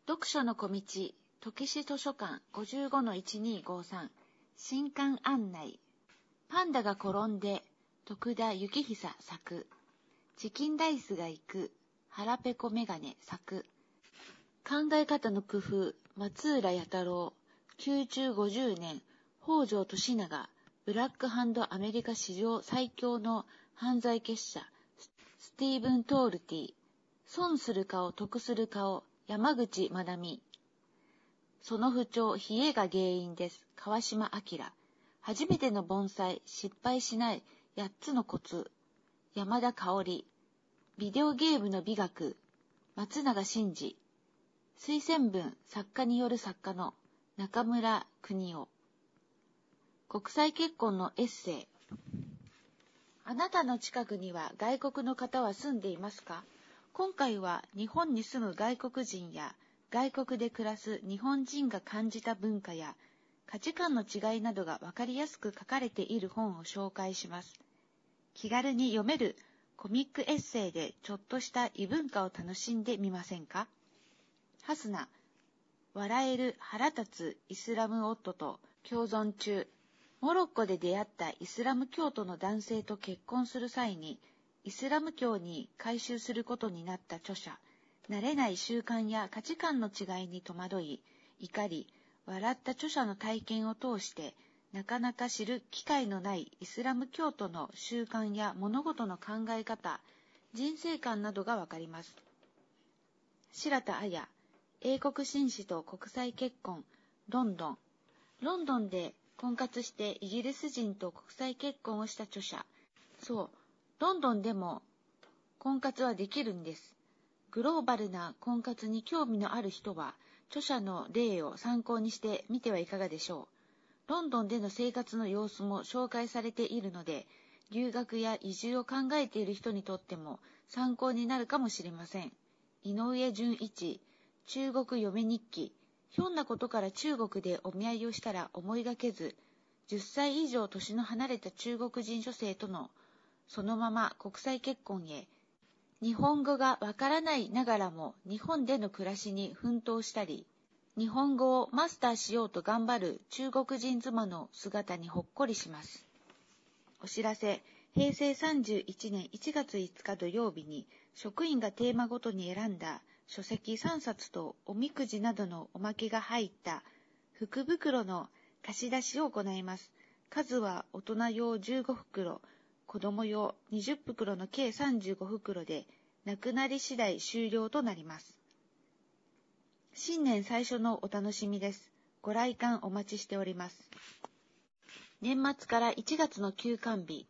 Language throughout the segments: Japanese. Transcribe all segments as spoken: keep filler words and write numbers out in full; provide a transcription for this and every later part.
読書の小道、時志図書館 ごじゅうごのいちにーごさん 新刊案内。パンダが転んで、徳田幸久作。チキンライスが行く、腹ペコメガネ作。考え方の工夫、松浦弥太郎。宮中ごじゅうねん、北条俊長。ブラックハンドアメリカ史上最強の犯罪結社、スティーブン・トールティ。損する顔、得する顔、山口まなみ。その不調、冷えが原因です。川島明。初めての盆栽、失敗しないやっつのコツ。山田香織。ビデオゲームの美学。松永真司。推薦文、作家による作家の中村邦夫。国際結婚のエッセイ。あなたの近くには外国の方は住んでいますか？今回は日本に住む外国人や外国で暮らす日本人が感じた文化や価値観の違いなどが分かりやすく書かれている本を紹介します。気軽に読めるコミックエッセイでちょっとした異文化を楽しんでみませんか？ハスナ、笑える腹立つイスラム夫と共存中。モロッコで出会ったイスラム教徒の男性と結婚する際に、イスラム教に改宗することになった著者、慣れない習慣や価値観の違いに戸惑い、怒り、笑った著者の体験を通して、なかなか知る機会のないイスラム教徒の習慣や物事の考え方、人生観などがわかります。白田彩、英国紳士と国際結婚、ロンドン。ロンドンで婚活してイギリス人と国際結婚をした著者。そう、ロンドンでも婚活はできるんです。グローバルな婚活に興味のある人は、著者の例を参考にしてみてはいかがでしょう。ロンドンでの生活の様子も紹介されているので、留学や移住を考えている人にとっても参考になるかもしれません。井上純一、中国嫁日記。ひょんなことから中国でお見合いをしたら思いがけず、じゅっさい以上年の離れた中国人女性とのそのまま国際結婚へ、日本語がわからないながらも日本での暮らしに奮闘したり、日本語をマスターしようと頑張る中国人妻の姿にほっこりします。お知らせ、へいせいさんじゅういちねんいちがついつか土曜日に職員がテーマごとに選んだ書籍さんさつとおみくじなどのおまけが入った福袋の貸し出しを行います。数は大人用じゅうごふくろ、子供用にじゅっぷくろの計さんじゅうごふくろで、なくなり次第終了となります。新年最初のお楽しみです。ご来館お待ちしております。年末からいちがつの休館日。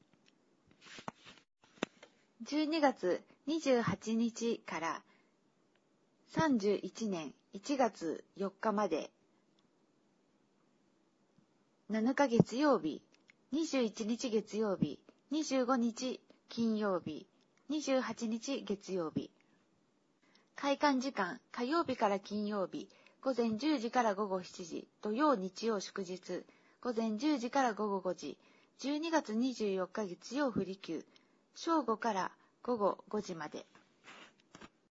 じゅうにがつにじゅうはちにちからさんじゅういちねんいちがつよっかまで、なのか月曜日、にじゅういちにち月曜日、にじゅうごにち金曜日、にじゅうはちにち月曜日。開館時間、火曜日から金曜日、ごぜんじゅうじからごごしちじ、土曜日曜祝日、ごぜんじゅうじからごごごじ、じゅうにがつにじゅうよっか月曜不利休、正午からごごごじまで。